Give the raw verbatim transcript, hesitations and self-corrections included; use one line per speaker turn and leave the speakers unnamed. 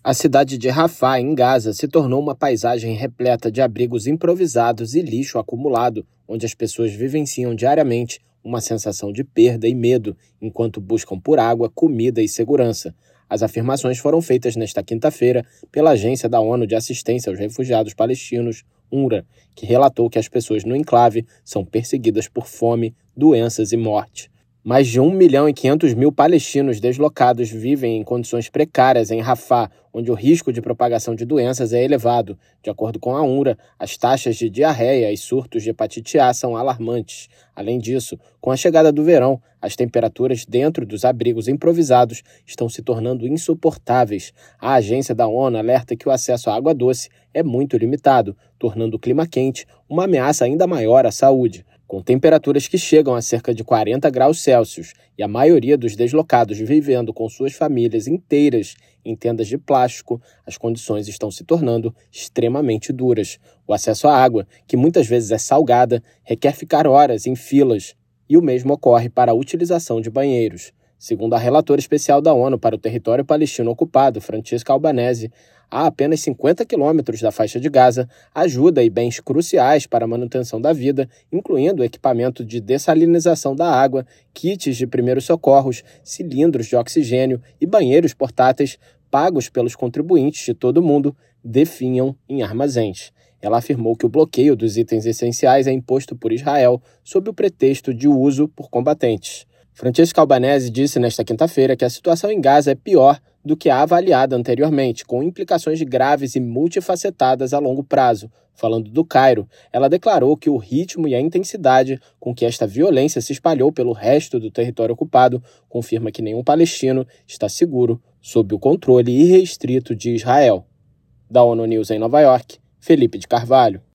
A cidade de Rafah, em Gaza, se tornou uma paisagem repleta de abrigos improvisados e lixo acumulado, onde as pessoas vivenciam diariamente uma sensação de perda e medo, enquanto buscam por água, comida e segurança. As afirmações foram feitas nesta quinta-feira pela Agência da ONU de Assistência aos Refugiados Palestinos, UNRWA, que relatou que as pessoas no enclave são perseguidas por fome, doenças e morte. Mais de um milhão e quinhentos mil palestinos deslocados vivem em condições precárias em Rafah, onde o risco de propagação de doenças é elevado. De acordo com a UNRWA, as taxas de diarreia e surtos de hepatite A são alarmantes. Além disso, com a chegada do verão, as temperaturas dentro dos abrigos improvisados estão se tornando insuportáveis. A agência da ONU alerta que o acesso à água doce é muito limitado, tornando o clima quente uma ameaça ainda maior à saúde. Com temperaturas que chegam a cerca de quarenta graus Celsius e a maioria dos deslocados vivendo com suas famílias inteiras em tendas de plástico, as condições estão se tornando extremamente duras. O acesso à água, que muitas vezes é salgada, requer ficar horas em filas, e o mesmo ocorre para a utilização de banheiros. Segundo a relatora especial da ONU para o território palestino ocupado, Francesca Albanese, a apenas cinquenta quilômetros da faixa de Gaza, ajuda e bens cruciais para a manutenção da vida, incluindo equipamento de dessalinização da água, kits de primeiros socorros, cilindros de oxigênio e banheiros portáteis, pagos pelos contribuintes de todo o mundo, definham em armazéns. Ela afirmou que o bloqueio dos itens essenciais é imposto por Israel sob o pretexto de uso por combatentes. Francesca Albanese disse nesta quinta-feira que a situação em Gaza é pior do que a avaliada anteriormente, com implicações graves e multifacetadas a longo prazo. Falando do Cairo, ela declarou que o ritmo e a intensidade com que esta violência se espalhou pelo resto do território ocupado confirma que nenhum palestino está seguro sob o controle irrestrito de Israel. Da ONU News em Nova York, Felipe de Carvalho.